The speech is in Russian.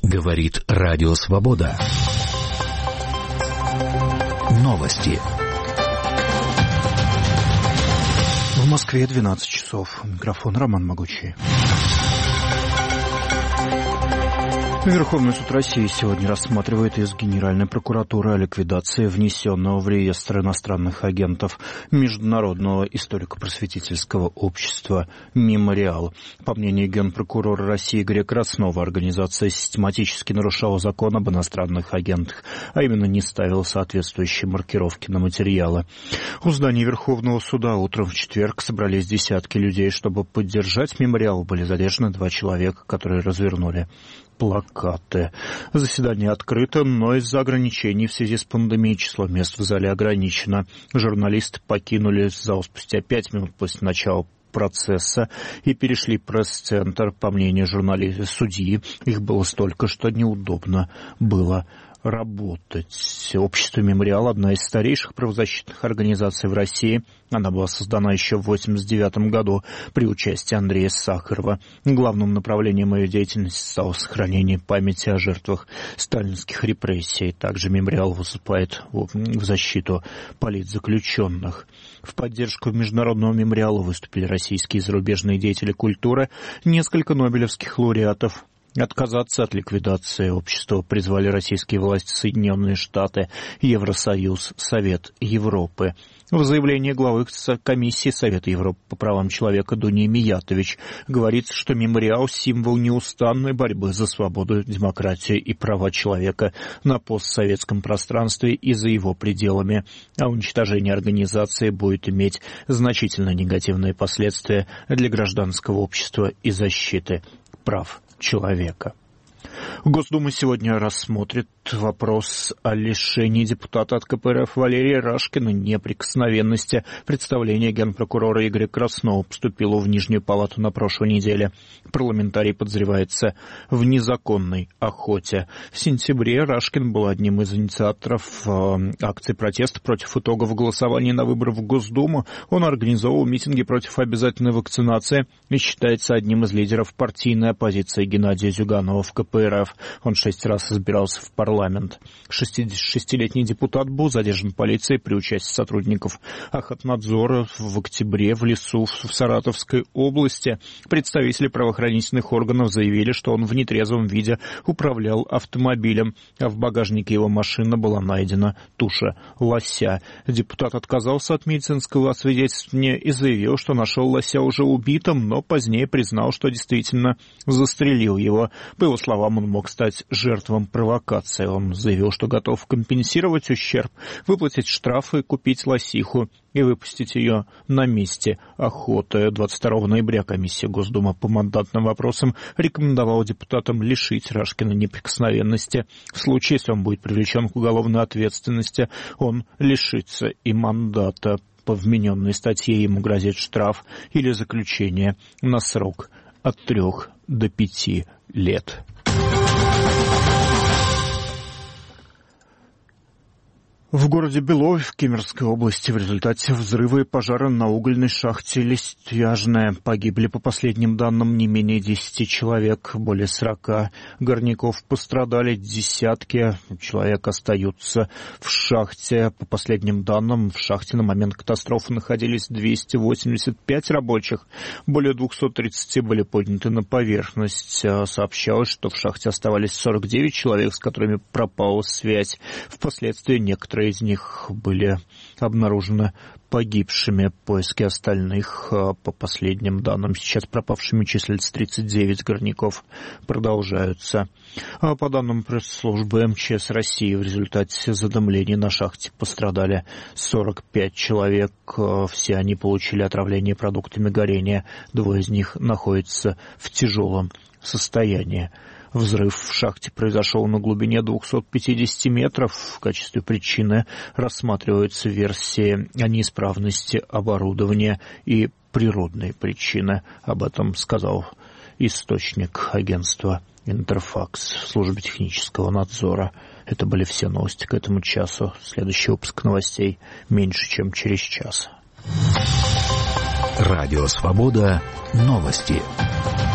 Говорит Радио Свобода. Новости. В Москве 12 часов. Микрофон Роман Могучий. Верховный суд России сегодня рассматривает из Генеральной прокуратуры о ликвидации внесенного в реестр иностранных агентов Международного историко-просветительского общества «Мемориал». По мнению генпрокурора России Игоря Краснова, организация систематически нарушала закон об иностранных агентах, а именно не ставила соответствующие маркировки на материалы. У здания Верховного суда утром в четверг собрались десятки людей, чтобы поддержать «Мемориал». Были задержаны 2 человека, которые развернули плакаты. Заседание открыто, но из-за ограничений в связи с пандемией число мест в зале ограничено. Журналисты покинули зал спустя 5 минут после начала процесса и перешли в пресс-центр. По мнению судьи, их было столько, что неудобно было работать. Общество «Мемориал» — одна из старейших правозащитных организаций в России. Она была создана еще в 1989 году при участии Андрея Сахарова. Главным направлением ее деятельности стало сохранение памяти о жертвах сталинских репрессий. Также «Мемориал» выступает в защиту политзаключенных. В поддержку международного «Мемориала» выступили российские и зарубежные деятели культуры, несколько нобелевских лауреатов. Отказаться от ликвидации общества призвали российские власти, Соединенные Штаты, Евросоюз, Совет Европы. В заявлении главы комиссии Совета Европы по правам человека Дуни Миятович говорится, что «Мемориал» — символ неустанной борьбы за свободу, демократию и права человека на постсоветском пространстве и за его пределами, а уничтожение организации будет иметь значительно негативные последствия для гражданского общества и защиты прав человека. Госдума сегодня рассмотрит вопрос о лишении депутата от КПРФ Валерия Рашкина неприкосновенности. Представление генпрокурора Игоря Краснова поступило в Нижнюю палату на прошлой неделе. Парламентарий подозревается в незаконной охоте. В сентябре Рашкин был одним из инициаторов акции протеста против итогов голосования на выборах в Госдуму. Он организовал митинги против обязательной вакцинации и считается одним из лидеров партийной оппозиции Геннадия Зюганова в КПРФ. Он 6 раз избирался в парламент. 66-летний депутат был задержан полицией при участии сотрудников Охотнадзора в октябре в лесу в Саратовской области. Представители правоохранительных органов заявили, что он в нетрезвом виде управлял автомобилем, а в багажнике его машины была найдена туша лося. Депутат отказался от медицинского освидетельствования и заявил, что нашел лося уже убитым, но позднее признал, что действительно застрелил его. По его словам, он мог стать жертвой провокации. Он заявил, что готов компенсировать ущерб, выплатить штрафы, купить лосиху и выпустить ее на месте охоты. 22 ноября комиссия Госдумы по мандатным вопросам рекомендовала депутатам лишить Рашкина неприкосновенности. В случае, если он будет привлечен к уголовной ответственности, он лишится и мандата. По вмененной статье ему грозит штраф или заключение на срок от 3 до 5 лет. В городе Белове в Кемеровской области в результате взрыва и пожара на угольной шахте Листвяжная погибли, по последним данным, не менее 10 человек, более 40 горняков пострадали, десятки человек остаются в шахте. По последним данным, в шахте на момент катастрофы находились 285 рабочих, более 230 были подняты на поверхность. Сообщалось, что в шахте оставались 49 человек, с которыми пропала связь. Впоследствии некоторые из них были обнаружены погибшими. Поиски остальных, по последним данным, сейчас пропавшими числится 39 горняков, продолжаются. По данным пресс-службы МЧС России, в результате задымления на шахте пострадали 45 человек. Все они получили отравление продуктами горения. 2 из них находятся в тяжелом состоянии. Взрыв в шахте произошел на глубине 250 метров. В качестве причины рассматриваются версии о неисправности оборудования и природные причины. Об этом сказал источник агентства «Интерфакс» в службе технического надзора. Это были все новости к этому часу. Следующий выпуск новостей меньше, чем через час. Радио «Свобода». Новости.